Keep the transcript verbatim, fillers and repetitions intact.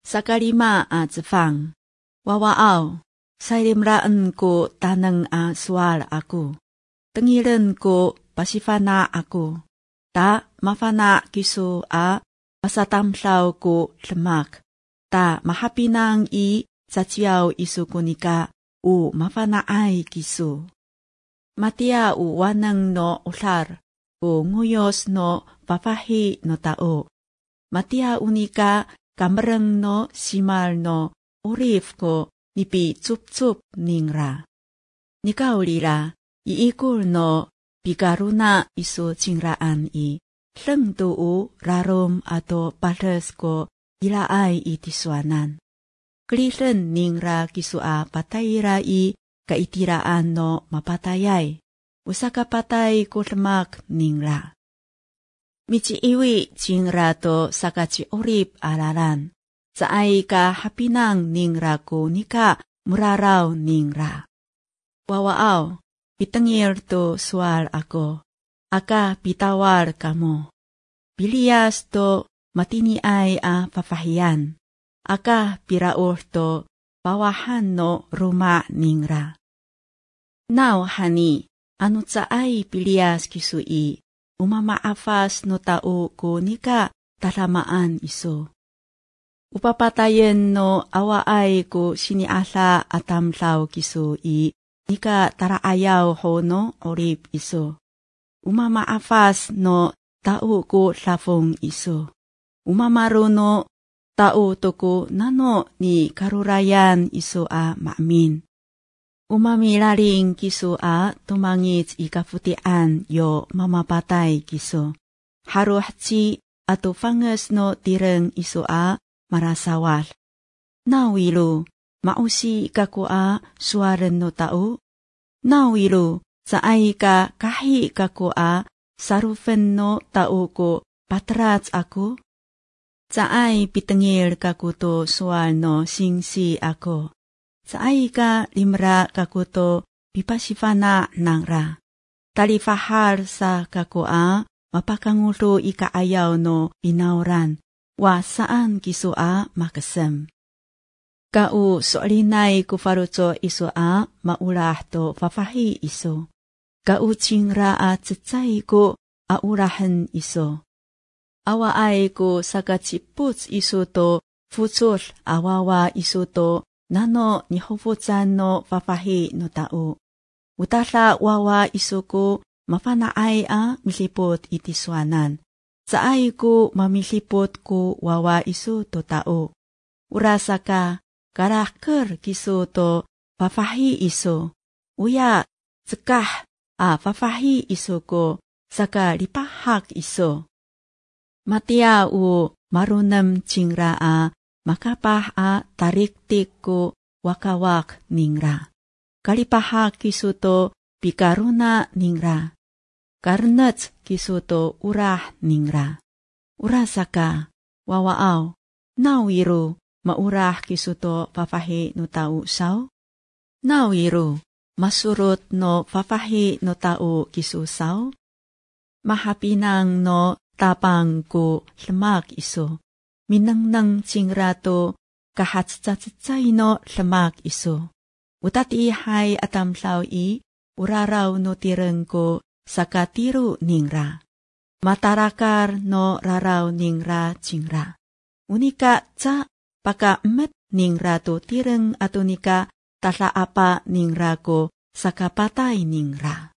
Sakalima a zefang. Wawaaw. Saylimraan ko tanang a sual ako. Tengiran ko pasifana ako. Ta mafana kiso a pasatamslaw ko lemak. Ta mahapinang i satsiyaw isu kunika u mafanaay kiso. Matia u wanang no ular o nguyos no papahi no tao. Matia unika kamereng no simal no urif ko nipi tsup-tsup ningra. Nikaulira iikul no pikaruna isu cingraan i lengtu u rarom ato pales ko ilaay itiswanan. Klisen ningra kisua patayra i kaitiraan no mapatayay. Usaka patay ko lemak ningra. Michi iwi cingra to sakaci urip alaran. Saay ka hapinang ningra ko nika muraraw ningra. Wawaaw, pitengir to sual ako. Aka pitawar kamo. Pilias to matini ay a papahiyan. Aka piraur to pawahan no ruma ningra. Now hani, ano saay pilias kisui. Umamaafas no tao ko nika talamaan iso. Upapatayen no awaay ko siniasa atamlaw kiso i nika taraayaw ho no orip iso. Umamaafas no tao ko lafong iso. Umamaro no tao to ko nano ni karurayan iso a maamin. Umamilaring kiso a tumangit ikaputian yo mamapatay kiso. Haruhchi ato fanges no tireng iso a marasawal. Nawilo, mausi kako a suaren no tao. Nawilo, saay ka kahi kako a sarufen no tao ko patrats ako. Saay pitengil kako to sual no singsi ako. Saay ka limra kako to pipasifana nangra. Talifahar sa kako a mapakangulo ikaayaw no pinauran. Wa saan kiso a makasem. Kau solinay kufaruto iso a maulah to fafahi iso. Kau cingra a tsitsay ko aurahan iso. Awaay ko sakachiput iso to futsol awawa iso to nano nihuputsan no fafahi no tao. Utala wawa iso ko mafanaay a milipot itiswanan. Saay ko mamilipot ko wawa iso to tao. Urasa ka, karakter kiso to pafahi iso. Uya, sekah a pafahi iso ko, saka lipahak iso. Matia u marunam cingra a, makapah a tariktik ko wakawak ningra. Kalipahak kiso to pikaruna ningra. Karnets kiso to urah ningra. Urasaka, wawaaw, nawiro, maurah kiso to papahi no tao saw? Nawiro, masurot no papahi no tao kiso saw? Mahapinang no tapang ko lemak iso. Minangnang cingra to kahatsatsay no lemak iso. Utatihay atamlaw i, uraraw no tireng ko saka tiru ningra. Matarakar no raraw ningra cingra. Unika ca paka met ningra to tireng ato nika tala apa ningra ko saka patay ningra.